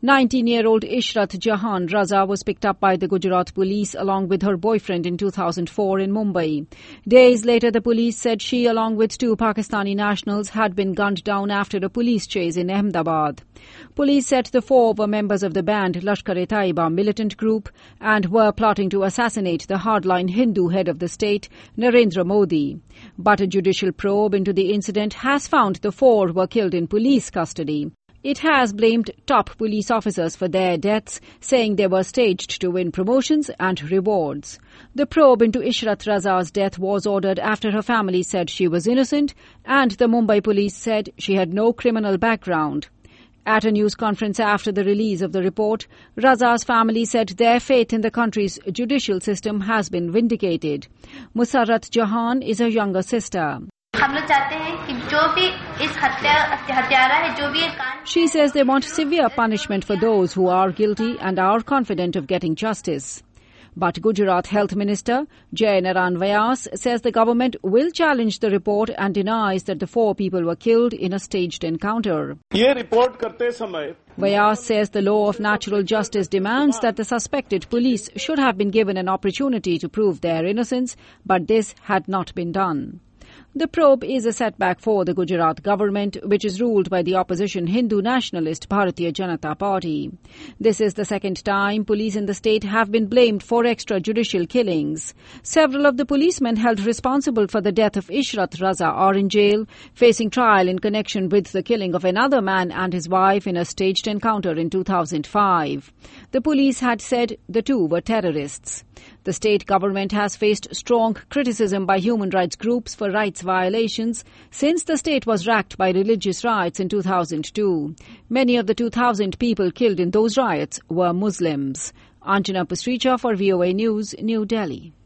19-year-old Ishrat Jahan Raza was picked up by the Gujarat police along with her boyfriend in 2004 in Mumbai. Days later, the police said she, along with two Pakistani nationals, had been gunned down after a police chase in Ahmedabad. Police said the four were members of the banned Lashkar-e-Taiba militant group and were plotting to assassinate the hardline Hindu head of the state, Narendra Modi. But a judicial probe into the incident has found the four were killed in police custody. It has blamed top police officers for their deaths, saying they were staged to win promotions and rewards. The probe into Ishrat Raza's death was ordered after her family said she was innocent and the Mumbai police said she had no criminal background. At a news conference after the release of the report, Raza's family said their faith in the country's judicial system has been vindicated. Musarrat Jahan is her younger sister. She says they want severe punishment for those who are guilty and are confident of getting justice. But Gujarat Health Minister Jai Naran Vyas says the government will challenge the report and denies that the four people were killed in a staged encounter. Vyas says the law of natural justice demands that the suspected police should have been given an opportunity to prove their innocence, but this had not been done. The probe is a setback for the Gujarat government, which is ruled by the opposition Hindu nationalist Bharatiya Janata Party. This is the second time police in the state have been blamed for extrajudicial killings. Several of the policemen held responsible for the death of Ishrat Raza are in jail, facing trial in connection with the killing of another man and his wife in a staged encounter in 2005. The police had said the two were terrorists. The state government has faced strong criticism by human rights groups for rights violations since the state was racked by religious riots in 2002. Many of the 2,000 people killed in those riots were Muslims. Anjana Pasricha for VOA News, New Delhi.